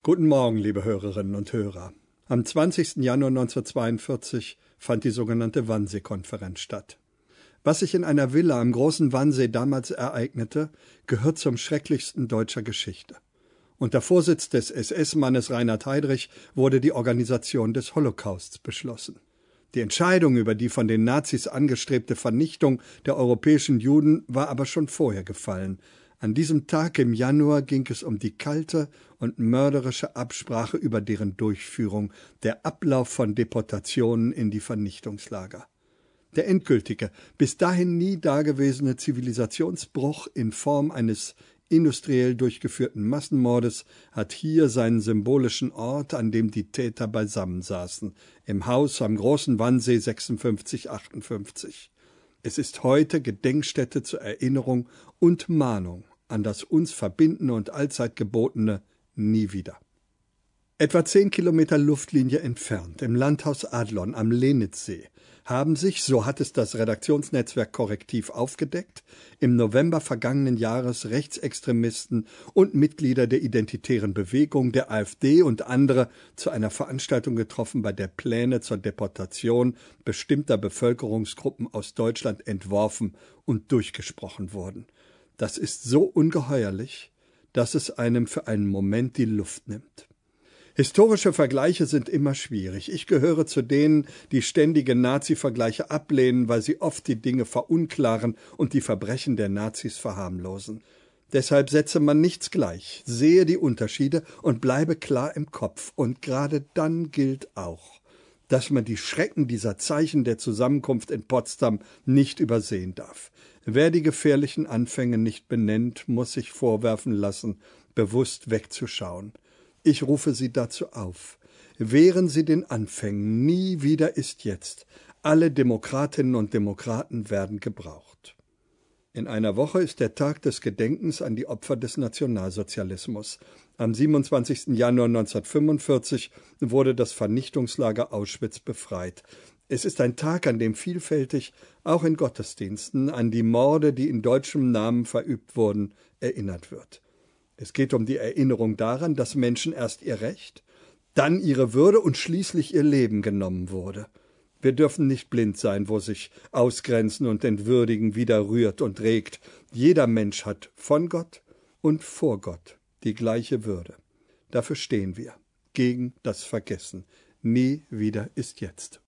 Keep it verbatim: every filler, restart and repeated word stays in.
Guten Morgen, liebe Hörerinnen und Hörer. Am zwanzigsten Januar neunzehnhundertzweiundvierzig fand die sogenannte Wannsee-Konferenz statt. Was sich in einer Villa am großen Wannsee damals ereignete, gehört zum schrecklichsten deutscher Geschichte. Unter Vorsitz des S S-Mannes Reinhard Heydrich wurde die Organisation des Holocausts beschlossen. Die Entscheidung über die von den Nazis angestrebte Vernichtung der europäischen Juden war aber schon vorher gefallen. An diesem Tag im Januar ging es um die kalte und mörderische Absprache über deren Durchführung, der Ablauf von Deportationen in die Vernichtungslager. Der endgültige, bis dahin nie dagewesene Zivilisationsbruch in Form eines industriell durchgeführten Massenmordes hat hier seinen symbolischen Ort, an dem die Täter beisammensaßen, im Haus am großen Wannsee sechsundfünfzig achtundfünfzig. Es ist heute Gedenkstätte zur Erinnerung und Mahnung an das uns verbindende und allzeit gebotene Nie wieder. Etwa zehn Kilometer Luftlinie entfernt, im Landhaus Adlon am Lenitzsee, haben sich, so hat es das Redaktionsnetzwerk Korrektiv aufgedeckt, im November vergangenen Jahres Rechtsextremisten und Mitglieder der Identitären Bewegung, der AfD und andere zu einer Veranstaltung getroffen, bei der Pläne zur Deportation bestimmter Bevölkerungsgruppen aus Deutschland entworfen und durchgesprochen wurden. Das ist so ungeheuerlich, dass es einem für einen Moment die Luft nimmt. Historische Vergleiche sind immer schwierig. Ich gehöre zu denen, die ständige Nazi-Vergleiche ablehnen, weil sie oft die Dinge verunklaren und die Verbrechen der Nazis verharmlosen. Deshalb setze man nichts gleich, sehe die Unterschiede und bleibe klar im Kopf. Und gerade dann gilt auch, dass man die Schrecken dieser Zeichen der Zusammenkunft in Potsdam nicht übersehen darf. Wer die gefährlichen Anfänge nicht benennt, muss sich vorwerfen lassen, bewusst wegzuschauen. Ich rufe Sie dazu auf. Wehren Sie den Anfängen. Nie wieder ist jetzt. Alle Demokratinnen und Demokraten werden gebraucht. In einer Woche ist der Tag des Gedenkens an die Opfer des Nationalsozialismus. Am siebenundzwanzigsten Januar neunzehnhundertfünfundvierzig wurde das Vernichtungslager Auschwitz befreit. Es ist ein Tag, an dem vielfältig, auch in Gottesdiensten, an die Morde, die in deutschem Namen verübt wurden, erinnert wird. Es geht um die Erinnerung daran, dass Menschen erst ihr Recht, dann ihre Würde und schließlich ihr Leben genommen wurde. Wir dürfen nicht blind sein, wo sich Ausgrenzen und Entwürdigen wieder rührt und regt. Jeder Mensch hat von Gott und vor Gott die gleiche Würde. Dafür stehen wir, gegen das Vergessen. Nie wieder ist jetzt.